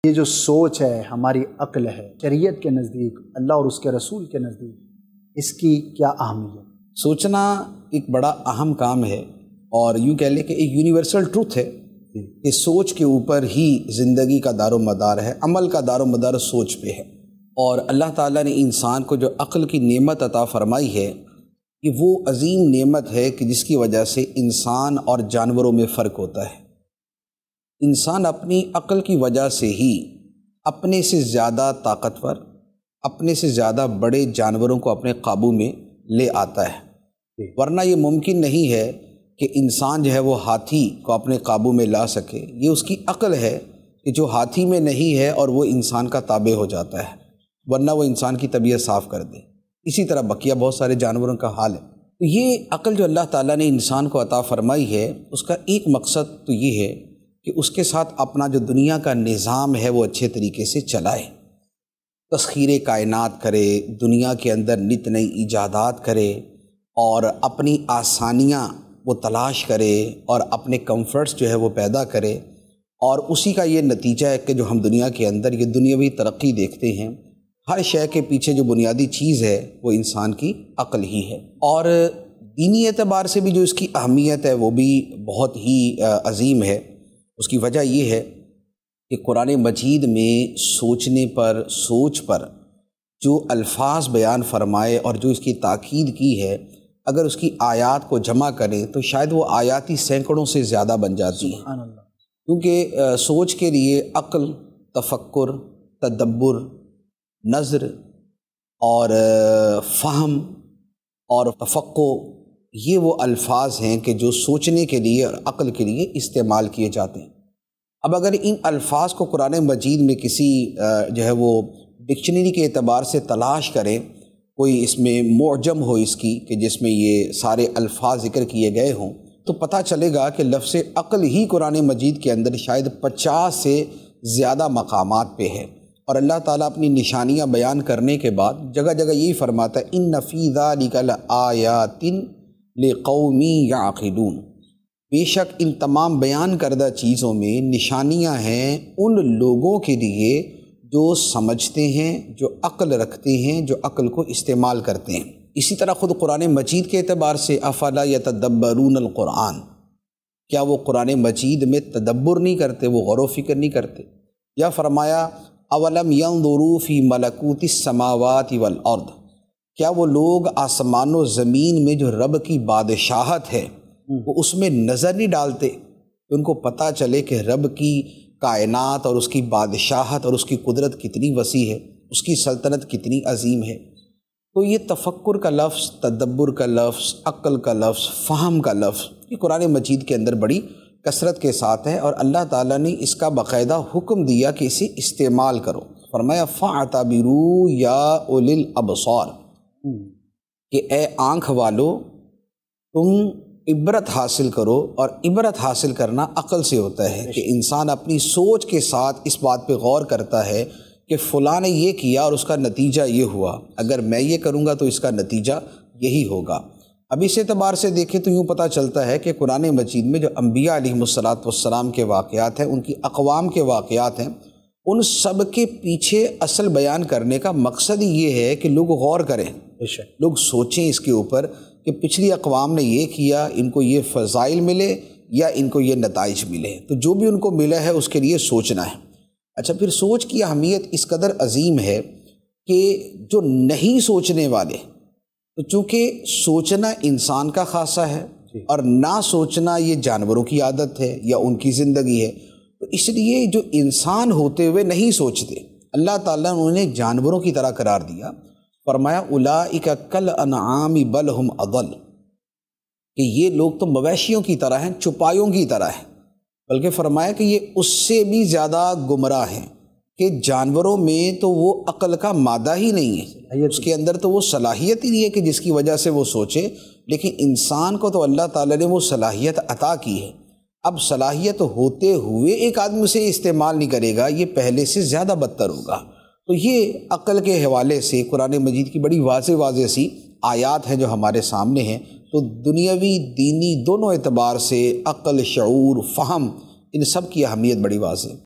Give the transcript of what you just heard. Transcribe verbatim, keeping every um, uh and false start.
یہ جو سوچ ہے، ہماری عقل ہے، شریعت کے نزدیک، اللہ اور اس کے رسول کے نزدیک اس کی کیا اہمیت؟ سوچنا ایک بڑا اہم کام ہے، اور یوں کہہ لیں کہ ایک یونیورسل ٹروتھ ہے کہ سوچ کے اوپر ہی زندگی کا دار و مدار ہے، عمل کا دار و مدار سوچ پہ ہے۔ اور اللہ تعالیٰ نے انسان کو جو عقل کی نعمت عطا فرمائی ہے، کہ وہ عظیم نعمت ہے کہ جس کی وجہ سے انسان اور جانوروں میں فرق ہوتا ہے۔ انسان اپنی عقل کی وجہ سے ہی اپنے سے زیادہ طاقتور، اپنے سے زیادہ بڑے جانوروں کو اپنے قابو میں لے آتا ہے، ورنہ یہ ممکن نہیں ہے کہ انسان جو ہے وہ ہاتھی کو اپنے قابو میں لا سکے۔ یہ اس کی عقل ہے کہ جو ہاتھی میں نہیں ہے اور وہ انسان کا تابع ہو جاتا ہے، ورنہ وہ انسان کی طبیعت صاف کر دے۔ اسی طرح بقیہ بہت سارے جانوروں کا حال ہے۔ تو یہ عقل جو اللہ تعالیٰ نے انسان کو عطا فرمائی ہے، اس کا ایک مقصد تو یہ ہے کہ اس کے ساتھ اپنا جو دنیا کا نظام ہے وہ اچھے طریقے سے چلائے، تسخیر کائنات کرے، دنیا کے اندر نت نئی ایجادات کرے، اور اپنی آسانیاں وہ تلاش کرے، اور اپنے کمفرٹس جو ہے وہ پیدا کرے، اور اسی کا یہ نتیجہ ہے کہ جو ہم دنیا کے اندر یہ دنیاوی ترقی دیکھتے ہیں، ہر شے کے پیچھے جو بنیادی چیز ہے وہ انسان کی عقل ہی ہے۔ اور دینی اعتبار سے بھی جو اس کی اہمیت ہے وہ بھی بہت ہی عظیم ہے۔ اس کی وجہ یہ ہے کہ قرآن مجید میں سوچنے پر، سوچ پر جو الفاظ بیان فرمائے اور جو اس کی تاکید کی ہے، اگر اس کی آیات کو جمع کریں تو شاید وہ آیاتی سینکڑوں سے زیادہ بن جاتی ہیں، کیونکہ سوچ کے لیے عقل، تفکر، تدبر، نظر اور فہم اور تفقع، یہ وہ الفاظ ہیں کہ جو سوچنے کے لیے اور عقل کے لیے استعمال کیے جاتے ہیں۔ اب اگر ان الفاظ کو قرآن مجید میں کسی جو ہے وہ ڈکشنری کے اعتبار سے تلاش کریں، کوئی اس میں معجم ہو اس کی کہ جس میں یہ سارے الفاظ ذکر کیے گئے ہوں، تو پتہ چلے گا کہ لفظ عقل ہی قرآن مجید کے اندر شاید پچاس سے زیادہ مقامات پہ ہے۔ اور اللہ تعالیٰ اپنی نشانیاں بیان کرنے کے بعد جگہ جگہ یہی فرماتا ہے، ان فی ذلک لآیات لقوم یعقلون، بے شک ان تمام بیان کردہ چیزوں میں نشانیاں ہیں ان لوگوں کے لیے جو سمجھتے ہیں، جو عقل رکھتے ہیں، جو عقل کو استعمال کرتے ہیں۔ اسی طرح خود قرآن مجید کے اعتبار سے افلا یتدبرون القرآن، کیا وہ قرآن مجید میں تدبر نہیں کرتے، وہ غور و فکر نہیں کرتے؟ یا فرمایا اولم ينظروا فی ملکوت السماوات والارض، کیا وہ لوگ آسمان و زمین میں جو رب کی بادشاہت ہے وہ اس میں نظر نہیں ڈالتے کہ ان کو پتہ چلے کہ رب کی کائنات اور اس کی بادشاہت اور اس کی قدرت کتنی وسیع ہے، اس کی سلطنت کتنی عظیم ہے؟ تو یہ تفکر کا لفظ، تدبر کا لفظ، عقل کا لفظ، فہم کا لفظ، یہ قرآن مجید کے اندر بڑی کثرت کے ساتھ ہے، اور اللہ تعالیٰ نے اس کا باقاعدہ حکم دیا کہ اسے استعمال کرو۔ فرمایا فَاعْتَبِرُوا يَا أُولِي الْأَبْصَارِ، کہ اے آنکھ والو تم عبرت حاصل کرو، اور عبرت حاصل کرنا عقل سے ہوتا ہے کہ انسان اپنی سوچ کے ساتھ اس بات پہ غور کرتا ہے کہ فلاں نے یہ کیا اور اس کا نتیجہ یہ ہوا، اگر میں یہ کروں گا تو اس کا نتیجہ یہی ہوگا۔ اب اس اعتبار سے دیکھیں تو یوں پتہ چلتا ہے کہ قرآن مجید میں جو انبیاء علیہم الصلاۃ والسلام کے واقعات ہیں، ان کی اقوام کے واقعات ہیں، ان سب کے پیچھے اصل بیان کرنے کا مقصد ہی یہ ہے کہ لوگ غور کریں، لوگ سوچیں اس کے اوپر کہ پچھلی اقوام نے یہ کیا، ان کو یہ فضائل ملے یا ان کو یہ نتائج ملے، تو جو بھی ان کو ملا ہے اس کے لیے سوچنا ہے۔ اچھا، پھر سوچ کی اہمیت اس قدر عظیم ہے کہ جو نہیں سوچنے والے، تو چونکہ سوچنا انسان کا خاصہ ہے اور نہ سوچنا یہ جانوروں کی عادت ہے یا ان کی زندگی ہے، تو اس لیے جو انسان ہوتے ہوئے نہیں سوچتے، اللہ تعالیٰ نے انہیں جانوروں کی طرح قرار دیا۔ فرمایا اولئک کالانعام بل ہم اضل، کہ یہ لوگ تو مویشیوں کی طرح ہیں، چوپایوں کی طرح ہیں، بلکہ فرمایا کہ یہ اس سے بھی زیادہ گمراہ ہیں کہ جانوروں میں تو وہ عقل کا مادہ ہی نہیں ہے، اس کے اندر تو وہ صلاحیت ہی نہیں ہے کہ جس کی وجہ سے وہ سوچے، لیکن انسان کو تو اللہ تعالیٰ نے وہ صلاحیت عطا کی ہے۔ اب صلاحیت ہوتے ہوئے ایک آدمی اسے استعمال نہیں کرے گا، یہ پہلے سے زیادہ بدتر ہوگا۔ تو یہ عقل کے حوالے سے قرآن مجید کی بڑی واضح واضح سی آیات ہیں جو ہمارے سامنے ہیں۔ تو دنیاوی دینی دونوں اعتبار سے عقل، شعور، فہم، ان سب کی اہمیت بڑی واضح ہے۔